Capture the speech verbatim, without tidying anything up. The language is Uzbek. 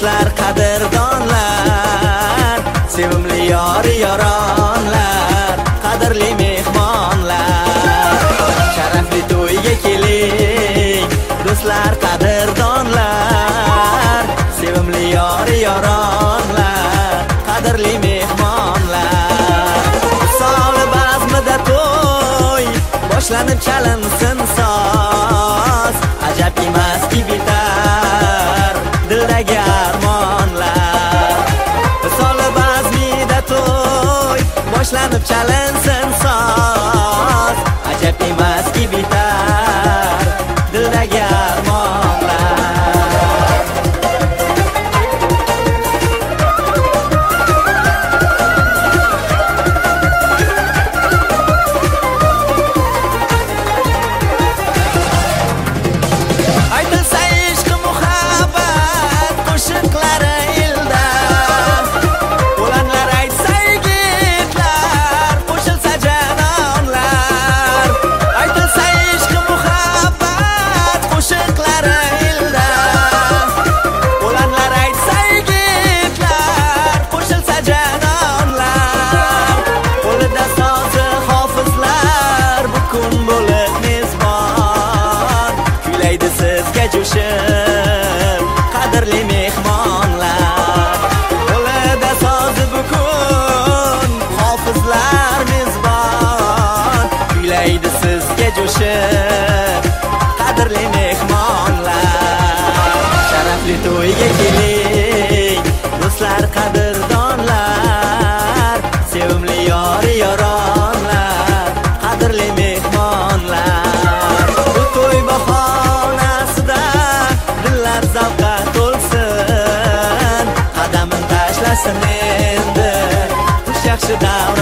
do'stlar, qadrdonlar, sevimli yori yoronlar, qadrli mehmonlar, sharafli to'yga keling, do'stlar, qadrdonlar, sevimli yori yoronlar, qadrli mehmonlar. Misoli bazmida to'y boshlanib chalinsin soz, ajab emaski bitar dildagi armonlar. Misoli bazmida to'y boshlanib chalinsin soz, ajab emaski bitar dildagi armonlar. Qadrli mehmonlar, qo'lida sozi bukun hofizlar mezbon, kuylaydi sizga jo'shib qadrli mehmonlar. Sharafli to'yga keling, do'stlar, qadrdonlar, sevimli yori yoronlar, qadrli mehmonlar. Bu to'y bahonasida dillar zavqqa to'lsin, qadamin tashlasin endi xush yaxshi davr